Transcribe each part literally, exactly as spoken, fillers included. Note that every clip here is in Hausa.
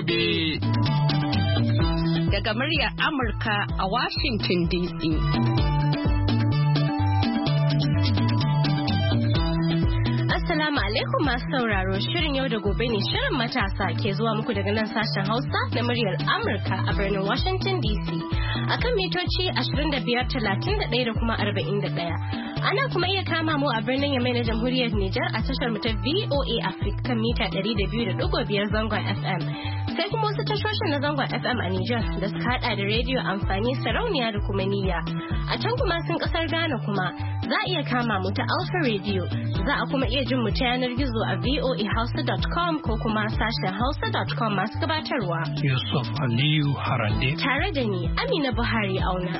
gobe. Daga muryar Amurka a Washington D C. Assalamu alaikum masu sauraro, shirin yau da gobe ne shirin matasa ke zuwa muku daga nan sashen Hausa na muryar Amurka a birnin Washington D C. Akan mitoci ashirin da biyar, talatin da ɗaya da kuma arba'in da ɗaya. Ana kuma iya kama mu a birnin Yamai na Jamhuriyar Nijar a tashar mu ta V O A Africa kan mita ɗari da biyu da ɗigo biyar zangon F M. Sai kuma wasu tashoshin na zangon F M a Nijar da suka hada da rediyo amfani sarauniya da kuma niyya. A can kuma sun kasar Ghana kuma za a iya kama mu ta Alpha Radio. Za a kuma iya jin mu ta yanar gizo a v o a hausa dot com ko kuma sashen hausa dot com masu gabatarwa. Yusuf Aliyu Harande. Tare da ni Amina Buhari Auna.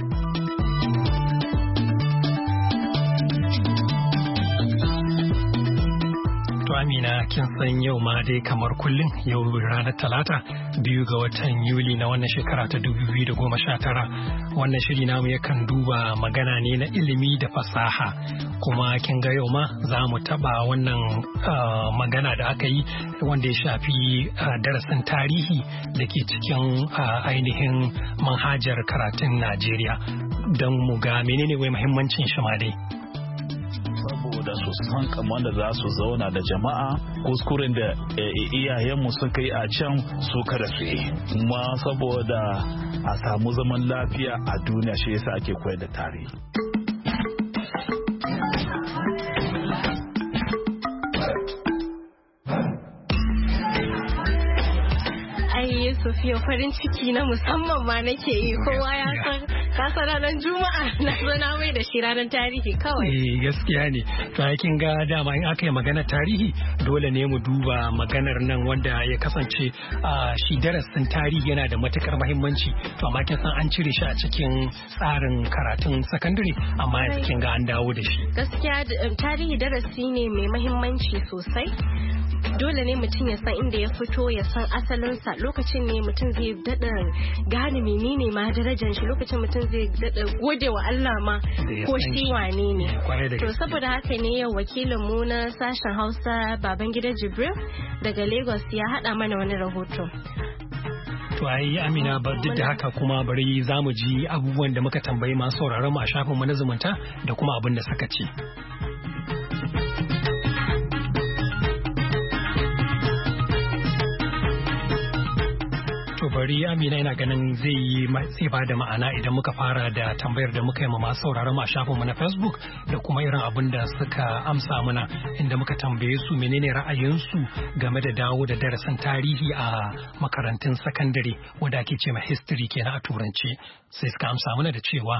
Amina, kin san yau ma dai kamar kullum yau ranar talata biyu ga watan Yuli na wannan shekara ta dubu biyu da goma sha tara. Wannan shiri namu yakan duba magana ne na ilimi da fasaha, kuma kin ga yau ma za mu taba wannan uh, magana da aka yi wanda ya shafi uh, darasin tarihi da ke cikin uh, ainihin manhajar karatun Najeriya don mu ga menene wai muhimmancin shi ma dai. Saboda su san kamar da za su zauna da jama'a, kuskuren da iyayenmu suka yi a can su kada su yi, kuma saboda a samu zaman lafiya a duniya shi yasa ake koyar da tarihi. Ai Sofiya, farin ciki na musamman ma nake yi, kowa ya san kasa ranar Juma'a na zo na mai da shi ranar tarihi kawai. Eh gaskiya ne. To kin ga dama in aka yi magana tarihi dole ne mu duba maganar nan wanda ya kasance shi darasin tarihi yana da matukar muhimmanci. To amma kin san an cire shi a cikin tsarin karatun sakandare, amma yanzu kin ga an dawo da shi. Gaskiya tarihi darasi ne mai muhimmanci sosai. Dole ne mutum ya san inda ya fito, ya san asalinsa. Lokacin ne mutum zai daɗa gane menene ma darajar shi, lokacin mutum zai daɗa gode wa Allah ma ko shi wane ne. To saboda haka ne yau wakilin mu na sashen Hausa Babangida Jibril daga Lagos ya haɗa mana wani rahoto. To ai Amina, ba duk da haka kuma bari za mu ji abubuwan da muka tambayi masu sauraron mu a shafin mu na zumunta da kuma abin da suka ce. Bari Amina, ina ganin zai yi zai ba da ma'ana idan muka fara da tambayar da muka yi ma masu sauraron a shafinmu na Facebook da kuma irin abin da suka amsa mana, inda muka tambaye su menene ra'ayinsu game da dawo da darasin tarihi a makarantun sakandare wanda ake ce ma history kenan a turance. Sai suka amsa mana da cewa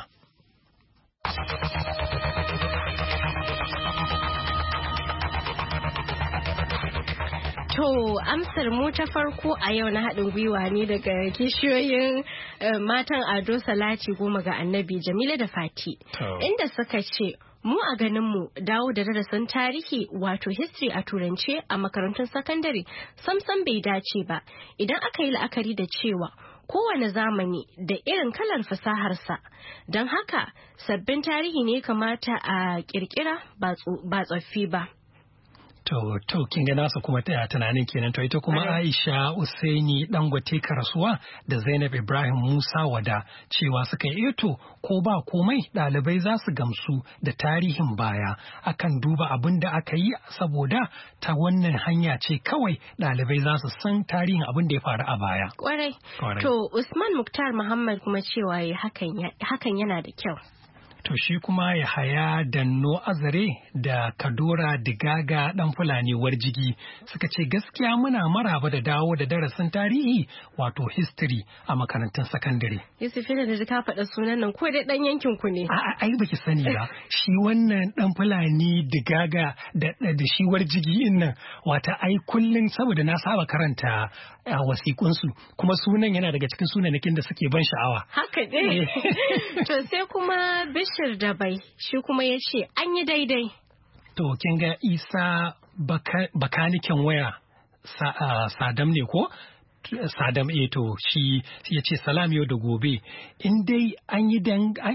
To amsar mu ta farko a yau na haɗin gwiwa ne daga kishiyoyin matan Ado Salati goma ga Annabi, Jamila da Fati, inda suka ce mu a ganin mu dawo da darasin tarihi wato history a turance a makarantun sakandare samsam bai dace ba, idan aka yi la'akari da cewa kowane zamani da irin kalar fasaharsa, don haka sabbin tarihi ne kamata a kirkira ba tsoffi ba. To, to, kin ga nasa kuma taya tunanin kenan. To, ita kuma Aisha Usaini Dangote Karasuwa da Zainab Ibrahim Musa Wada cewa suka yi eto ko ba komai ɗalibai za su gamsu da tarihin baya, akan duba abin da aka yi saboda ta wannan hanya ce kawai ɗalibai za su san tarihin abin da ya faru a baya. Kwarai. To, Usman Muktar Muhammad kuma cewa hakan yana da kyau. To shi kuma ya haya Danno Azare da Kadora Digaga ɗan Fulani Warjigi suka ce gaskiya muna maraba da dawo da darasin tarihi wato history a makarantun sakandare. Yusuf da da ka faɗa sunan nan ko dai ɗan yankin ku ne? A ai baki sani ba. Shi wannan ɗan Fulani Digaga da da shi Warjigi in nan wata ai kullum saboda na saba karanta a wasiƙunsu kuma sunan yana daga cikin sunanakin da suke ban sha'awa. Haka ne. To sai kuma Bishir Dabai shi kuma ya ce an yi daidai. To kin ga Isa bakaniken waya Sadam ne ko? Sadam Eto shi ya ce salam yau da gobe in dai an yi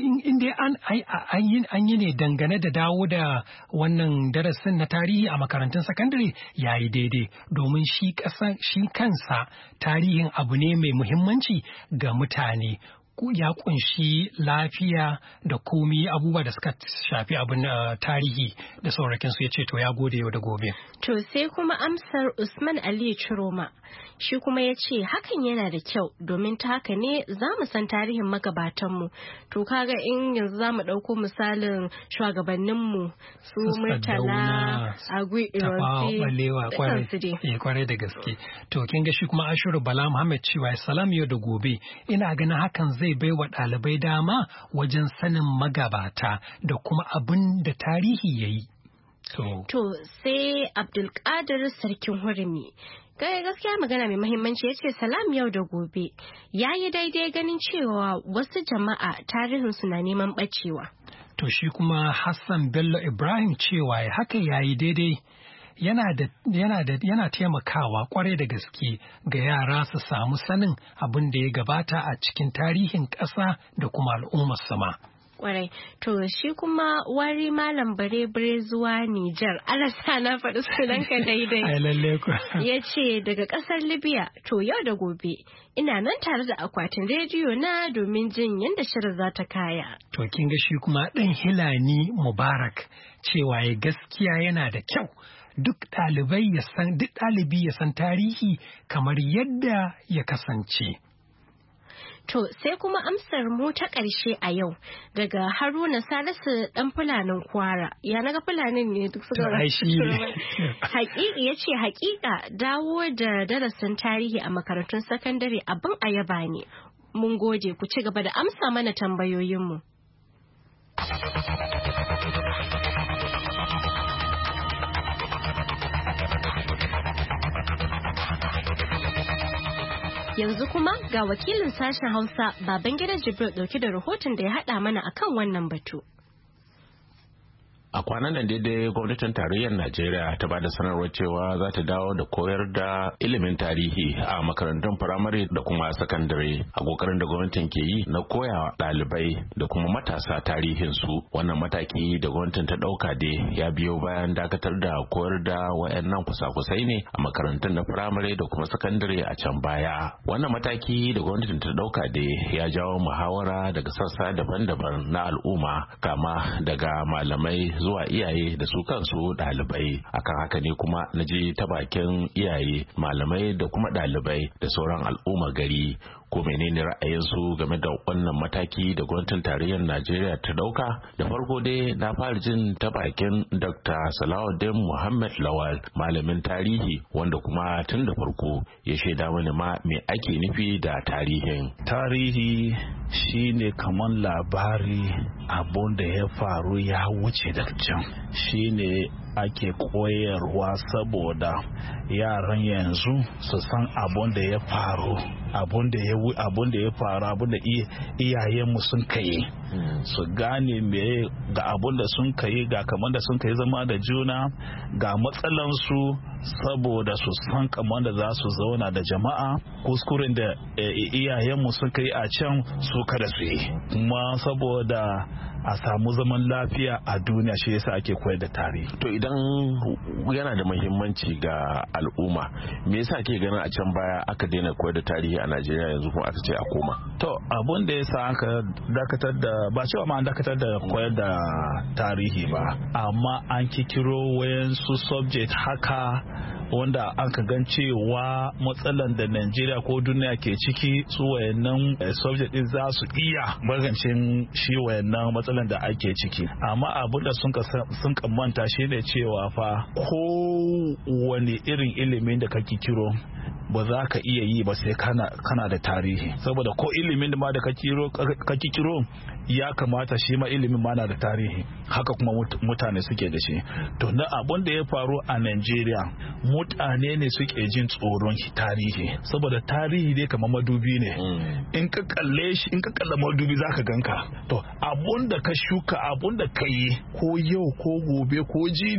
an yi ne dangane da dawo da wannan darasin na tarihi a makarantun sakandare ya yi daidai domin shi kansa tarihin abu ne mai muhimmanci ga mutane. Ya kunshi lafiya da komi abubuwa da suka shafi abin uh, tarihi da saurakin su ya ce to ya gode yau da gobe. To sai kuma amsar Usman Ali Chiroma shi kuma ya ce hakan yana da kyau domin ta haka ne za mu san tarihin magabatanmu. To kaga in yanzu za mu ɗauko misalin shugabanninmu su Murtala Agui Ironsi kwarai da gaske. To kin ga shi kuma Ashiru Bala Muhammad cewa salam yau da gobe ina ganin hakan zai bai wa ɗalibai dama wajen sanin magabata da kuma abin da tarihi ya yi. So. To sai Abdulkadir Sarkin Hurumi. Gaya gaskiya magana mai mahimmanci ya ce salam yau da gobe ya yi daidai ganin cewa wasu jama'a tarihinsu na neman ɓacewa. To shi kuma Hassan Bello Ibrahim cewa haka ya yi daidai. Yana da yana da yana taimakawa kwarai da gaske ga yara su samu sanin abin da ya gabata a cikin tarihin ƙasa da kuma al'ummar sama. Kwarai, to shi kuma wari malam bare bare zuwa Nijar, alasa na faɗi sunanka daidai. Ai lalle ku. Ya ce daga ƙasar Libya, to yau da gobe ina nan tare da akwatin rediyo na domin jin yadda shirin za ta kaya. To kin ga shi kuma ɗan Hilani Mubarak cewa ya gaskiya yana da kyau. Duk ɗalibai ya san duk ɗalibi ya san tarihi kamar yadda ya kasance. To sai kuma amsar mu ta ƙarshe a yau daga Haruna Salisu ɗan Fulanin Kwara. Ya naga Fulanin ne duk suka Hakiki ya ce hakika dawo da darasin tarihi a makarantun sakandare abin ayaba ne. Mun gode ku ci gaba da amsa mana tambayoyinmu. Yanzu kuma ga wakilin sashen Hausa Babangida Jibril dauke da rahoton da ya haɗa mana akan wannan batu. A kwanan nan daidai gwamnatin tarayyar Najeriya ta ba da sanarwar cewa za ta dawo da koyar da ilimin tarihi a makarantun firamare da kuma sakandare a kokarin da gwamnatin ke yi na koya ɗalibai da kuma matasa tarihin su. Wannan mataki da gwamnatin ta ɗauka dai ya biyo bayan dakatar da koyar da wayannan kusa-kusai ne a makarantun na firamare da kuma sakandare a can baya. Wannan mataki da gwamnatin ta ɗauka dai ya jawo muhawara daga sassa daban-daban na al'umma kama daga malamai zuwa iyaye da su kansu ɗalibai. Akan haka ne kuma na je ta bakin iyaye malamai da kuma ɗalibai da sauran al'umma gari ko menene ra'ayinsu game da wannan mataki da gwamnatin tarayyar Najeriya ta dauka. Da farko dai na fara jin ta bakin Doctor Salahuddin Muhammad Lawal, malamin tarihi wanda kuma tun da farko ya shaida mana ma me ake nufi da tarihin. Tarihi shine kaman labari abun da ya faru ya wuce daga can, shine ake koyarwa saboda yaran yanzu su san abun da ya faru abun da ya abun da ya faru abun da iyayenmu sun kai su gane me ga abun da sun kai ga kamar da sun kai zama da juna ga matsalansu saboda su san kamar da za su zauna da jama'a kuskuren da iyayenmu sun kai a can su kada su yi kuma saboda a samu zaman lafiya a duniya shi yasa ake koyar da tarihi. To idan yana da muhimmanci ga al'umma me yasa ake ganin a can baya aka daina koyar da tarihi a Najeriya yanzu kuma aka ce a koma? To abun da yasa aka dakatar da ba cewa ma an dakatar da koyar da tarihi ba, amma an kikiro wayansu subject haka wanda aka gan cewa matsalan da Najeriya ko duniya ke ciki su wayannan subject din za su iya magancin shi wayannan matsalan da ake ciki. Amma abin da sun sun manta shine cewa fa ko wani irin ilimin da ka kikiro ba za ka iya yi ba sai kana kana da tarihi, saboda ko ilimin da ma da ka kiro ka kikiro ya kamata shi ma ilimin ma na da tarihi, haka kuma mutane suke da shi. To na abin da ya faru a Najeriya mutane ne suke jin tsoron tarihi, saboda tarihi dai kamar madubi ne, in ka kalle shi in ka kalla madubi zaka ganka. To abun da ka shuka abun da ka yi ko yau ko gobe ko jibi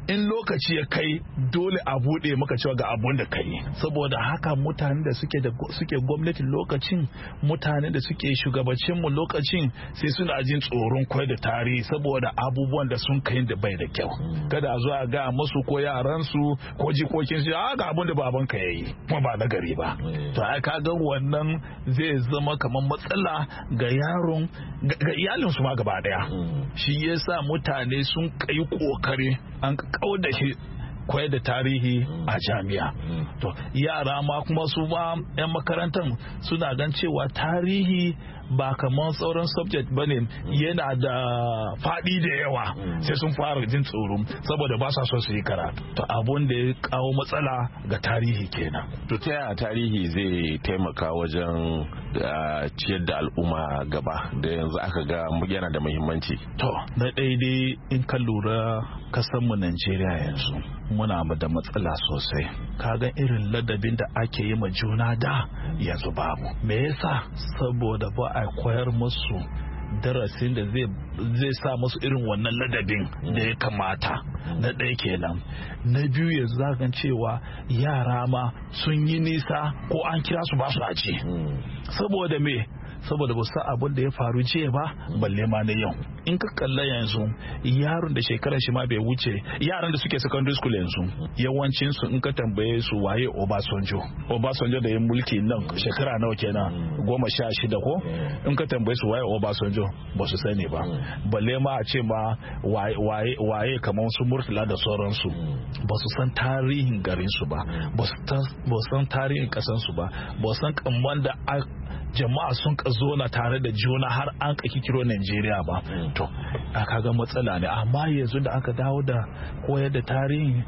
in lokaci ya kai dole a bude maka cewa ga abun da kai. Saboda haka mutanen da suke da suke gwamnati lokacin, mutanen da suke shugabacin mu lokacin sai suna jin tsoron koyar da tarihi saboda abubuwan da sun kai da bai da kyau. Kada a zo a ga musu ko yaran su ko jikokin su a ga abun da baban ka yayi kuma ba na gari ba. To ai ka ga wannan zai zama kamar matsala ga yaron ga iyalin su ma gaba daya. Shi yasa mutane sun kai kokari an kauda shi koyar da tarihi a jami'a. To yara ma kuma su ma 'yan makarantar suna gan cewa tarihi ba kamar sauran subject bane, yana da faɗi da yawa, sai sun fara jin tsoro saboda ba sa so su yi karatu. To abun da ya kawo matsala ga tarihi kenan. To ta yaya tarihi zai taimaka wajen ciyar da al'umma gaba da yanzu aka ga yana da muhimmanci? To na daidai in ka lura kasanmu Najeriya yanzu muna da matsala sosai. Kaga irin ladabin da ake yi ma juna da yanzu babu. Me yasa? Saboda ba a koyar musu darasin da zai sa musu irin wannan ladabin da ya kamata. Na ɗaya kenan. Na biyu yanzu za gan cewa yara ma sun yi nisa ko an kira su ba su a ce. Saboda me? Saboda ba su abin da ya faru jiya ba balle ma na yau. In ka kalla yanzu yaron da shekarar shi ma bai wuce, yaran da suke secondary school yanzu yawancin su in ka tambaye su waye Obasanjo Obasanjo da yin mulki nan shekara nawa kenan, goma sha shida ko? In ka tambaye su waye Obasanjo ba su sani ba. Balle ma a ce ma waye waye kamar su Murtala da sauransu, ba su san tarihin garin su ba, ba su san tarihin kasan su ba, ba su san kamar da jama'a sun ka zo na tare da juna har an ka kikiro Najeriya ba. To aka ga matsala ne, amma yanzu da aka dawo da koyar da tarihi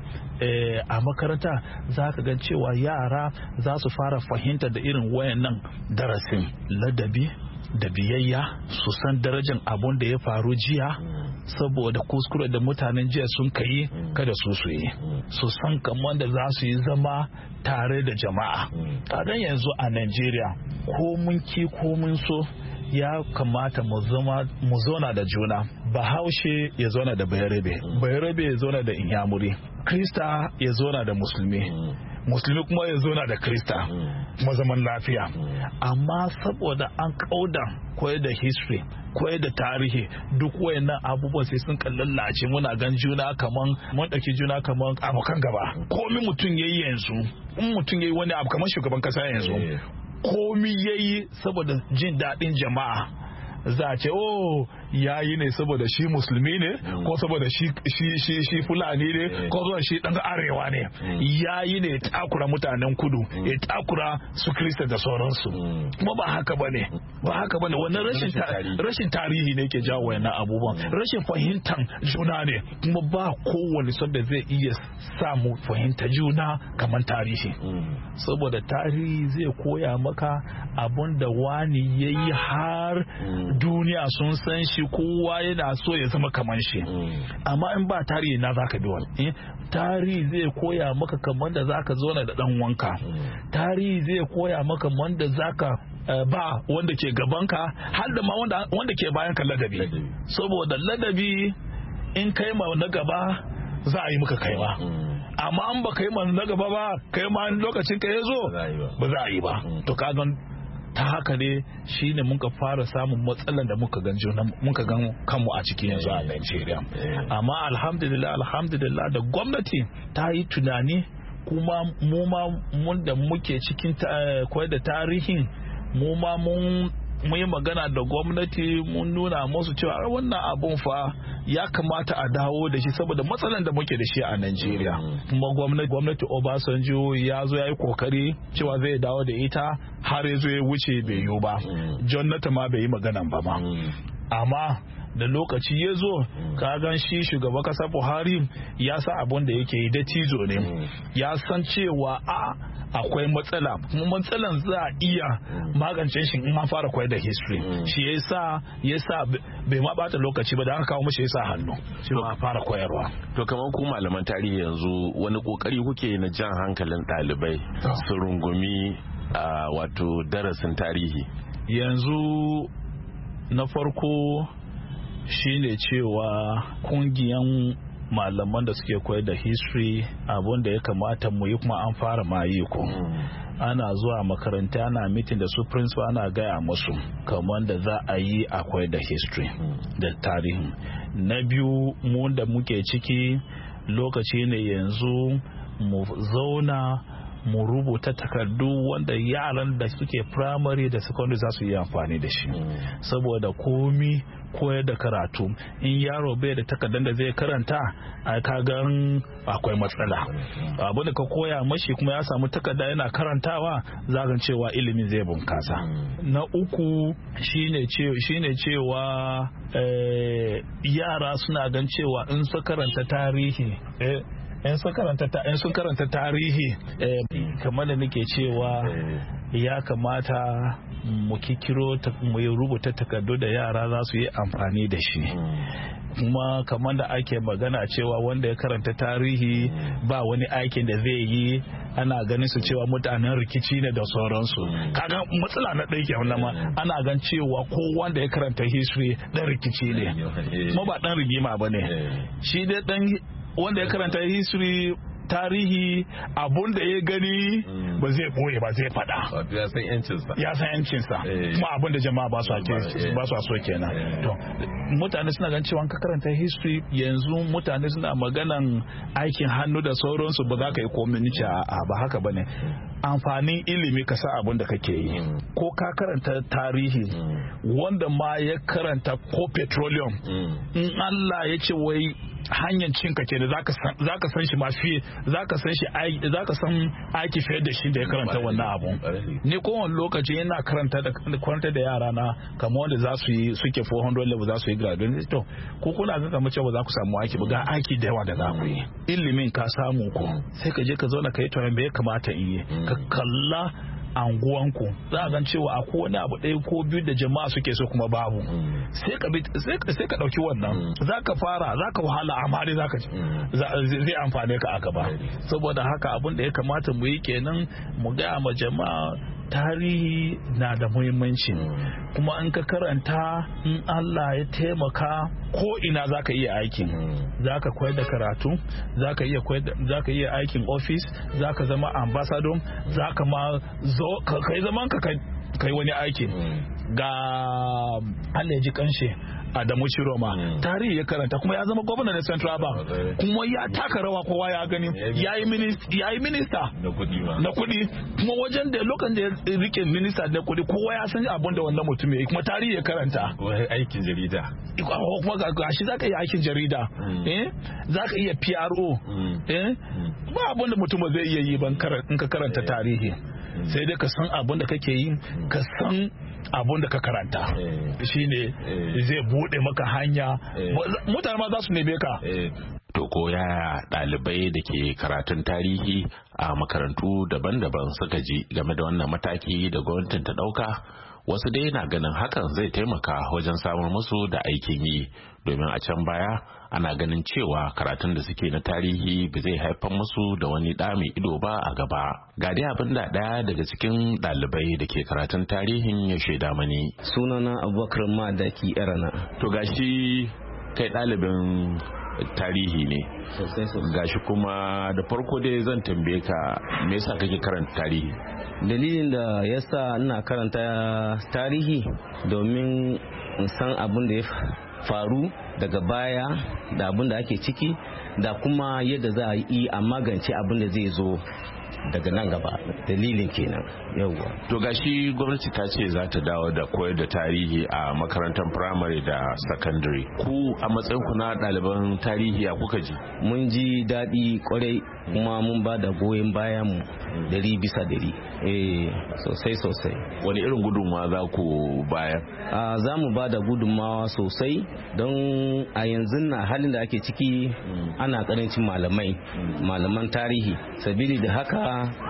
a makaranta za ka ga cewa yara za su fara fahimta da irin wayannan darasin ladabi da biyayya, su san darajar abun da ya faru jiya saboda kuskure da mutanen jiya sun kai kada su su yi, su san kamar da za su yi zama tare da jama'a. Kadan yanzu a Najeriya ko mun ki ko mun so ya kamata mu zauna da juna. Bahaushe ya zauna da bayarabe, bayarabe ya zauna da inyamuri, krista ya zauna da musulmi, musulmi kuma ya zauna da krista, kuma zaman lafiya. Amma saboda an kauda koyar da history, koyar da tarihi, duk wayannan abubuwan sai sun kallallace, muna gan juna kaman mun dauki juna kaman abokan gaba. Komi mutum yayi yanzu, in mutum yayi wani abu kamar shugaban kasa yanzu, komi yayi saboda jin daɗin jama'a, za a ce oh yayi ne saboda shi musulmi ne, ko saboda shi shi shi shi fulani ne, ko saboda shi dan arewa ne. Yayi ne takura mutanen kudu, ya takura su krista da sauransu. Kuma ba haka bane, ba haka bane. Wannan rashin rashin tarihi ne ke jawo wannan abubuwan, rashin fahimtar juna ne. Kuma ba kowane sabda zai iya samu fahimta juna kamar tarihi. Saboda tarihi zai koya maka abun da wani yayi har duniya sun san shi, kowa yana so ya zama kaman shi. Amma in ba tarihi na zaka bi wani. Tarihi zai koya maka kamar da zaka zauna da dan wanka. Tarihi zai koya maka kamar da zaka ba wanda ke gabanka, har da ma wanda wanda ke bayan ka ladabi. Saboda ladabi in kai ma na gaba za a yi maka kaiwa. Amma an ba kai ma na gaba ba, kai ma lokacin ka yazo ba za a yi ba. To kaga ta haka ne shine muka fara samun matsalan da muka gan juna muka gan kanmu a cikin yanzu a Najeriya. Amma alhamdulillah alhamdulillah da gwamnati ta yi tunani, kuma mu ma mun da muke cikin koyar da tarihin, mu ma mun yi magana da gwamnati, mun nuna musu cewa wannan abun fa ya kamata a dawo da shi saboda matsalan da muke da shi a Najeriya. Kuma gwamnati gwamnati Obasanjo ya zo ya yi kokari cewa zai dawo da ita, har ya zo ya wuce bai yiwu ba. Jonathan ma bai yi maganan ba ma. Amma da lokaci ya zo ka gan shi shugaban kasa Buhari ya sa abun da yake yi da cizo ne, ya san cewa a akwai matsala, kuma matsalan za a iya magance shi in an fara koyar da history. Shi yasa yasa bai ma bata lokaci ba da aka kawo mashi yasa hannu shi ma fara koyarwa. To kamar ku malaman tarihi yanzu wani kokari kuke na jan hankalin ɗalibai su rungumi wato darasin tarihi? Yanzu na farko shine cewa kungiyan malaman da suke koyar da history abun da ya kamata mu yi kuma an fara ma yi ko ana zuwa makaranta ana meeting da su principal ana gaya musu kamar da za a yi akwai da history da tarihi. Na biyu mu da muke ciki lokaci ne yanzu mu zauna mu rubuta takardu wanda yaran da suke primary da secondary za su yi amfani da shi saboda komi koyar da karatu in yaro bai da takardar da zai karanta a kagan akwai matsala. Abu da ka koya mashi kuma ya samu takarda yana karantawa zagan cewa ilimin zai bunkasa. Na uku shine shine cewa eh, yara suna gan cewa in su karanta tarihi eh, in sun karanta tarihi kamar da nake cewa ya kamata mu kikiro mu rubuta takardu da yara za su yi amfani da shi. Kuma kamar da ake magana cewa wanda ya karanta tarihi ba wani aikin da zai yi ana ganin su cewa mutanen rikici ne da sauransu. Kaga matsala na ɗaya kenan ma ana gan cewa ko wanda ya karanta history dan rikici ne kuma ba dan rigima bane shi dai dan wanda ya karanta history tarihi abun da ya gani ba zai boye ba zai fada ya san yancinsa ya san yancinsa kuma abun da jama'a ba su ba su so kenan. To mutane suna gan cewa ka karanta history yanzu mutane suna maganan aikin hannu da sauransu ba za ka yi community a ba haka bane. Amfanin ilimi ka san abun da kake yi ko ka karanta tarihi wanda ma ya karanta ko petroleum in Allah ya ce wai hanyar cinka ke da zaka san shi ma fi zaka san shi zaka san aiki fiye da shi da ya karanta wannan abun. Ni kowane lokaci yana karanta da karanta da yara na kamar wanda za su yi suke four hundred level za su yi graduate to ko kuna ga kamar cewa za ku samu aiki ba ga aiki da yawa da za ku yi ilimin ka samu ko sai ka je ka zauna ka yi tunanin me ya kamata in yi ka kalla anguwanku za a gan cewa akwai wani abu ɗaya ko biyu da jama'a suke so kuma babu sai ka sai ka ɗauki wannan za ka fara za ka wahala amma dai zai amfane ka a gaba. Saboda haka abin da ya kamata mu yi kenan mu gaya ma jama'a tarihi na da muhimmanci kuma in ka karanta in Allah ya taimaka ko ina zaka iya aikin zaka koyar da karatu zaka iya zaka iya aikin office zaka zama ambassador zaka ma zo kai zaman ka kai wani aiki ga Allah ya ji kanshe Adamu Chiroma tarihi ya karanta kuma ya zama gwamna na Central Bank kuma ya taka rawa kowa ya gani yayi minista na kudi kuma wajen da lokacin da ya rike minista na kudi kowa ya san abin da wannan mutum yayi kuma tarihi ya karanta aikin jarida kuma ga shi zaka yi aikin jarida eh zaka iya P R O eh ba abin da mutum zai iya yi ban in ka karanta tarihi sai dai ka san abin da kake yi ka san abun da ka karanta shi ne zai bude maka hanya mutane ma za su neme ka. To ko yaya ɗalibai da ke karatun tarihi a makarantu daban-daban suka ji game da wannan mataki da gwamnatin ta ɗauka? Wasu dai na ganin hakan zai taimaka wajen samun musu da aikin yi domin a can baya ana ganin cewa karatun da suke na tarihi ba zai haifar musu da wani ɗa mai ido ba a gaba. Ga dai abin da ɗaya daga cikin ɗalibai da ke karatun tarihin ya shaida mani. Sunana Abubakar Madaki Erana. To gashi kai ɗalibin tarihi ne. Gashi kuma da farko dai zan tambaye ka me yasa kake karanta tarihi? Dalilin da yasa ina karanta tarihi domin in san abin da ya faru daga baya da abin da ake ciki da kuma yadda za a yi a magance abin da zai zo daga nan gaba. Dalilin kenan. Yawwa. To gashi gwamnati ta ce za ta dawo da koyar da tarihi a makarantar firamare da sakandare. Ku a matsayin ku na ɗaliban tarihi a kuka ji? Mun ji daɗi kwarai kuma mun ba da goyon bayan mu dari bisa dari. Eh sosai sosai. Wani irin gudunmawa za ku bayar? A za mu ba da gudunmawa sosai don a yanzu na halin da ake ciki ana karancin malamai malaman tarihi sabili da haka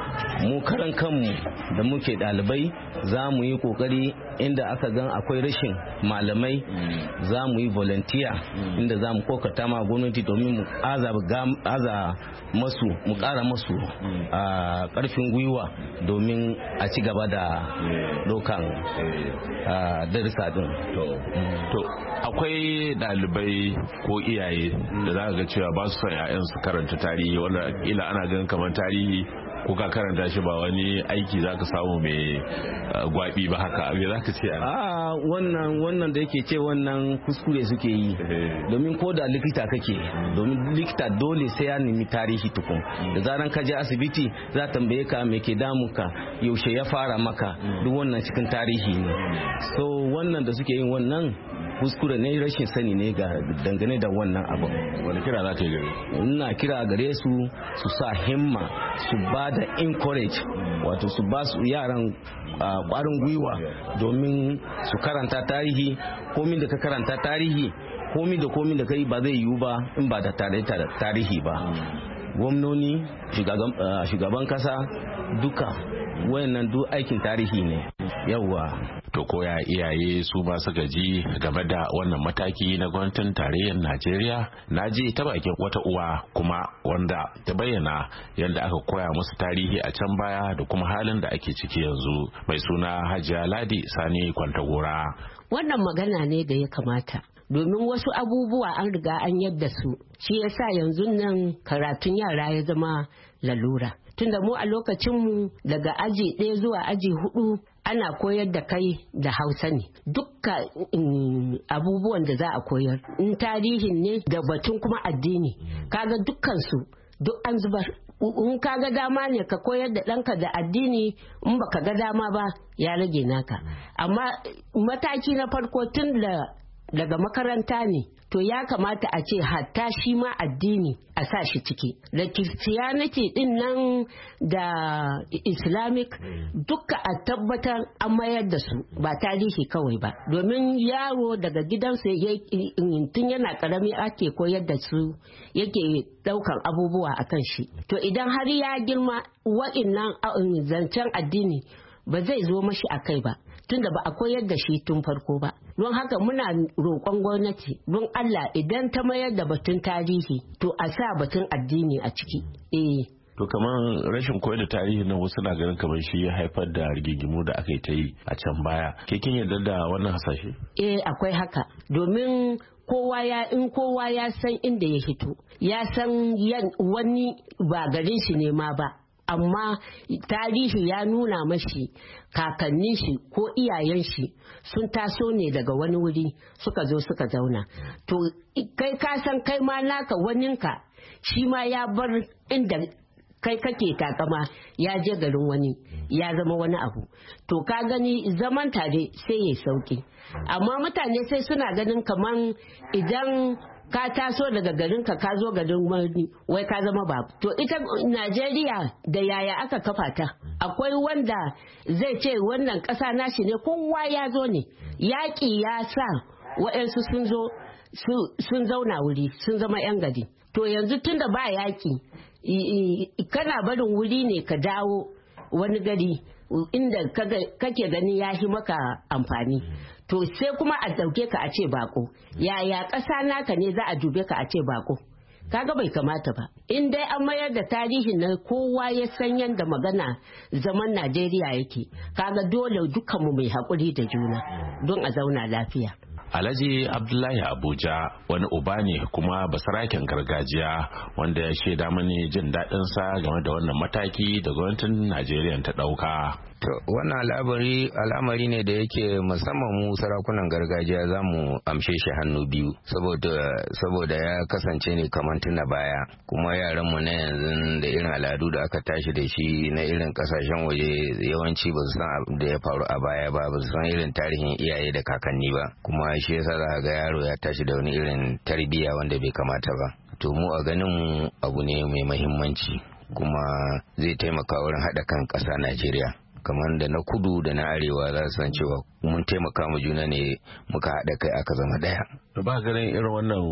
mu karan kanmu da muke ɗalibai za mu yi kokari inda aka gan akwai rashin malamai za mu yi volunteer inda za mu kokata ma gwamnati domin mu aza masu mu ƙara masu a ƙarfin gwiwa domin a ci gaba da dokan darisa din. To akwai ɗalibai ko iyaye da za ga cewa ba su son 'ya'yan su karanta tarihi wanda ila ana ganin kamar tarihi ko ka karanta shi ba wani aiki za ka samu mai gwabi ba haka me za ka ce a wannan wannan da yake ce wannan kuskure suke yi domin ko da likita kake domin likita dole sai ya nemi tarihi tukun da zaran ka je asibiti za tambaye ka me ke damuka yaushe ya fara maka duk wannan cikin tarihi ne so wannan da suke yin wannan kuskure ne rashin sani ne ga dangane da wannan abu. Wani kira za ka yi gare? Ina kira gare su su sa himma su ba da encourage wato su ba su yaran kwarin gwiwa domin su karanta tarihi. Komin da ka karanta tarihi komi da komi da kai ba zai yiwu ba in ba da tarihi ba. Gwamnoni, shugaban kasa duka wayannan duk aikin tarihi ne. Yawwa. To koya iyaye su ba su gaji game da wannan mataki na gwamnatin tarayyar Najeriya? Na je ta bakin wata uwa kuma wanda ta bayyana yadda aka koya musu tarihi a can baya da kuma halin da ake ciki yanzu. Mai suna Hajiya Ladi Sani Kwantagora. Wannan magana ne da ya kamata. Domin wasu abubuwa an riga an yadda su, shi yasa yanzu nan karatun yara ya zama lalura. Tunda mu a lokacinmu daga aji ɗaya zuwa aji hudu ana koyar da kai da Hausa ne. Dukka um, abubuwan da za a koyar, in tarihin ne da batun kuma addini, kaga dukkansu duk an zubar. In ka ga dama ne ka koyar da ɗanka da addini, in baka ga dama ba ya rage naka. Amma mataki na farko tun da daga makaranta ne, to ya kamata a ce hatta shi ma addini a sa shi ciki. Da Christianity din nan da Islamic duka a tabbatar an mayar da su ba tarihi kawai ba. Domin yaro daga gidansa tun yana karami ake koyar da su yake daukan abubuwa a kan shi. To idan har ya girma wa'innan zancen addini ba zai zo mashi a kai ba, tunda ba a koyar da shi tun farko ba. Don haka muna roƙon gwamnati don Allah idan ta mayar da batun tarihi to a sa batun addini a ciki. Eh. To kamar rashin koyar da tarihi na wasu na ganin kamar shi ya haifar da rigingimu da aka yi ta yi a can baya. Ke kin yarda da wannan hasashe? Eh akwai haka. Domin kowa ya in kowa ya san inda ya fito, ya san wani ba garin shi ne ma ba. Amma tarihi ya nuna mashi kakannin shi ko iyayen shi sun taso ne daga wani wuri suka zo suka zauna. To kai ka san kai ma naka waninka shi ma ya bar inda kai kake takama ya je garin wani ya zama wani abu. To ka gani zaman tare sai ya sauki. Amma mutane sai suna ganin kaman idan ka taso daga garinka ka zo garin wani wai ka zama babu. To ita Najeriya da yaya aka kafa ta, akwai wanda zai ce wannan ƙasa nashi ne, kowa ya zo ne. Yaƙi ya sa waɗansu sun zo sun zauna wuri sun zama 'yan gari. To yanzu tunda ba yaƙi kana barin wuri ne ka dawo wani gari inda kake gani ya yi maka amfani. To sai kuma a ɗauke ka a ce bako. Yaya ƙasa naka ne za a dube ka a ce bako? Kaga bai kamata ba. In dai an mayar da tarihin na kowa ya san yadda magana zaman Najeriya yake, kaga dole dukkanmu mai haƙuri da juna don a zauna lafiya. Alhaji Abdullahi Abuja wani uba ne kuma basaraken gargajiya wanda ya shaida mani jin daɗinsa game da wannan mataki da gwamnatin Najeriya ta ɗauka. To wannan al'amari al'amari ne da yake musamman mu sarakunan gargajiya za mu amshe shi hannu biyu saboda saboda ya kasance ne kamar tuna baya, kuma yaran mu na yanzu da irin al'adu da aka tashi da shi na irin kasashen waje yawanci ba su san da ya faru a baya ba, ba su san irin tarihin iyaye da kakanni ba, kuma shi yasa za ga yaro ya tashi da wani irin tarbiyya wanda bai kamata ba. To mu a ganin mu abu ne mai muhimmanci kuma zai taimaka wurin haɗa kan ƙasa Najeriya. Kamar da na kudu da na arewa za su san cewa mun taimaka mu juna ne muka haɗa kai aka zama ɗaya. To ba ganin irin wannan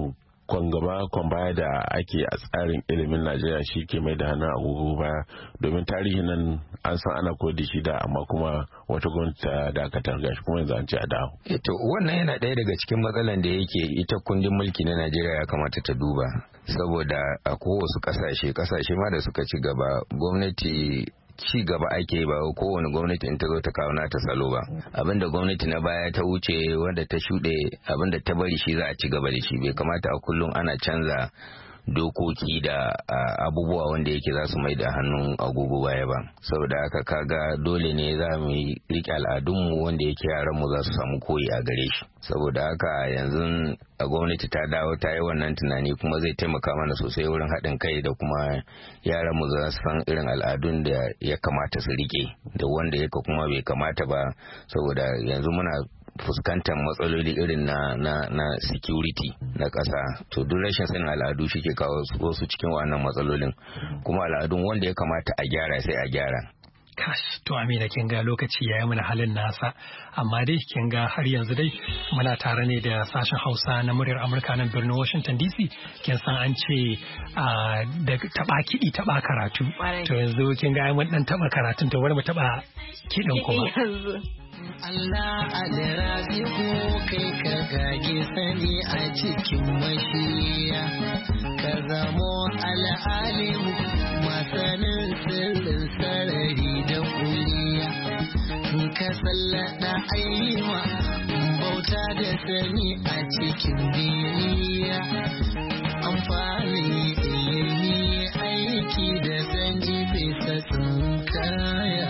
kwan gaba kwan baya da ake a tsarin ilimin Najeriya shi ke mai da hannun agogo baya, domin tarihi nan an san ana koyar da shi da amma kuma wata gwamnati ta dakatar gashi kuma yanzu an ce a dawo. To wannan yana ɗaya daga cikin matsalan da yake ita kundin mulki na Najeriya ya kamata ta duba, saboda a kowace kasashe kasashe ma da suka ci gaba gwamnati ci gaba ake ba kowane gwamnati in ta zo ta kawo nata salo ba. Abinda gwamnati na baya ta wuce wanda ta shuɗe abinda ta bari shi za a ci gaba da shi, bai kamata a kullum ana canza dokoki da abubuwa wanda yake za su mai da hannun agogo baya ba. Saboda haka kaga dole ne za mu yi rike al'adunmu wanda yake yaranmu za su samu koyi a gare shi. Saboda haka yanzu a gwamnati ta dawo ta yi wannan tunani kuma zai taimaka mana sosai wurin haɗin kai da kuma yaranmu za su san irin al'adun da ya kamata su rike da wanda yake kuma bai kamata ba, saboda yanzu muna fuskantar matsaloli irin na na na security na ƙasa. To duk rashin sanin al'adu shi ke kawo wasu cikin wannan matsalolin, kuma al'adun wanda ya kamata a gyara sai a gyara. Kash, to Amina kin ga lokaci yayi mana halin nasa, amma dai kin ga har yanzu dai muna tare ne da sashen Hausa na muryar Amurka nan birnin Washington D C. Kin san an ce da taba kiɗi taba karatu. To yanzu kin ga mun dan taba karatun, to bari mu taba kiɗin kuma. Allah alrazi ko kai ka gage sani a cikin mashiya, ka zamo al'alimu masanin sirrin sarari da kuliya, ka sallada ayyuma bauta da sani a cikin biyayya, amfani ilimi aiki da zanji bisa kaya.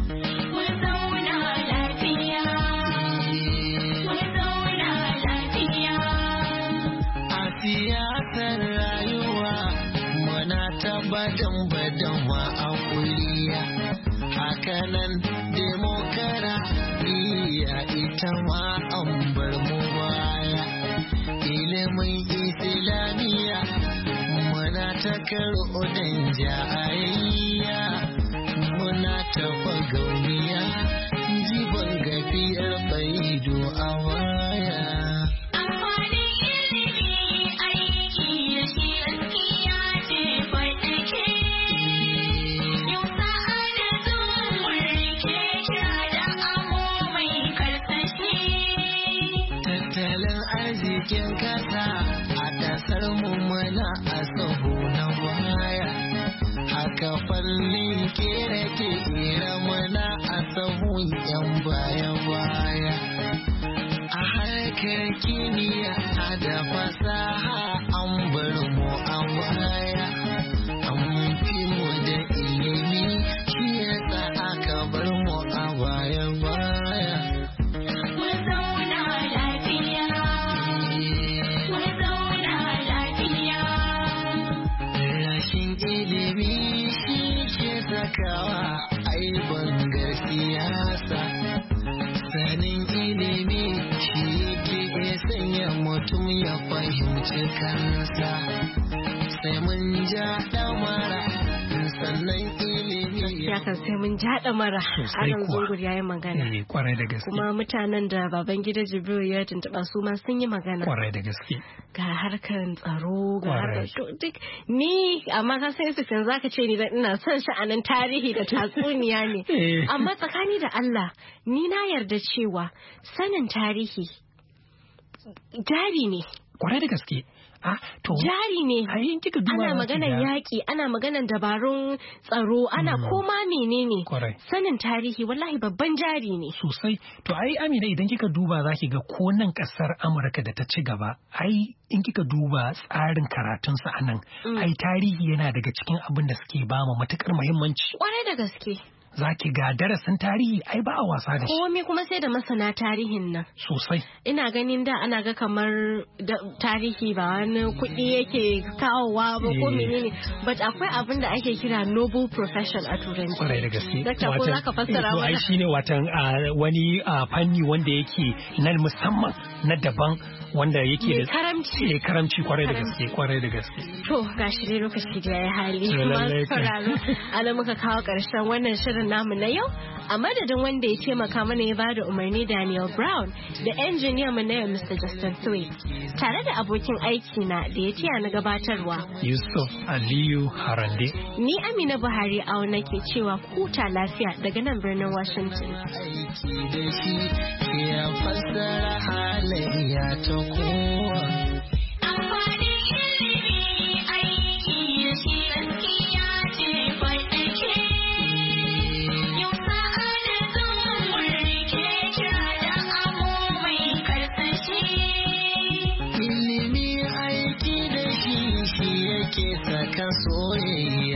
Siyasar rayuwa muna ta badan-badan wa a kuliya, hakanan demokaradiyya ita ma an bar mu baya. Ilimin Islamiyya muna ta karo dan jayayya, muna ta fagauniya jiban gafiyar baido a waya. Arzikin kasa a kasar mu muna a sahu na baya, haka fannin kere-kere muna a sahun yan baya-baya. A harkar kimiyya da fasaha an bar mu a baya, an fi mu da ilimi shi yasa aka bar mu a baya-baya. Ilimi shi ke sakawa ai bangar siyasa, sanin ilimi shi ke sanya mutum ya fahimci kansa, sai mun ja damara sannan ilimi ya kan sai mun ja damara. Anan zungur ya yi magana, kwarai da gaske, kuma mutanen da baban gida Jibril ya tuntuɓa su ma sun yi magana, kwarai da gaske, ga harkar tsaro ga harkar duk ni amma ka sai su kan zaka ce ni dan ina son sha'anin tarihi da tatsuniya ne, amma tsakani da Allah ni na yarda cewa sanin tarihi jari ne, kwarai da gaske. Ah, to jari ne. Ana maganan yaƙi, ana maganan dabarun tsaro, ana mm. koma menene. Sanin tarihi wallahi babban jari ne. Sosai. To ai Amina idan kika duba za ki ga ko nan ƙasar Amurka da ta ci gaba, ai in kika duba tsarin karatunsa a nan, mm. ai tarihi yana daga cikin abin da suke ba mu matuƙar muhimmanci. Kwarai da gaske. Za ki ga darasin tarihi ai ba a wasa da shi. Komai kuma sai da masana tarihin nan. Sosai. Ina ganin da ana ga kamar tarihi ba wani kuɗi yake kawowa ba ko menene, but akwai abin da ake kira noble profession a turanci. Kwarai da gaske. Dakta ko za ka fassara mana? Ai shine watan wani fanni wanda yake na musamman na daban wanda yake da karamci. Ne karamci kwarai da gaske, kwarai da gaske. To gashi dai lokaci da ya hali. Masu sauraro, ana muka kawo ƙarshen wannan shirin shirin namu na yau a madadin wanda ya taimaka mana ya bada umarni Daniel Brown da engineer mu na yau Mister Justin Thwait tare da abokin aiki na da ya tiya na gabatarwa Yusuf Aliyu Harande. Ni Amina Buhari a nake cewa kuta lafiya daga nan birnin Washington. Ya fassara halayya ta kowa. Amfanin ilimi aiki da shi gaskiya ce faɗake. Yau sa'a da zan rike kira da abu mai karsashi. Ilimi aiki da shi shi yake saka soyayya.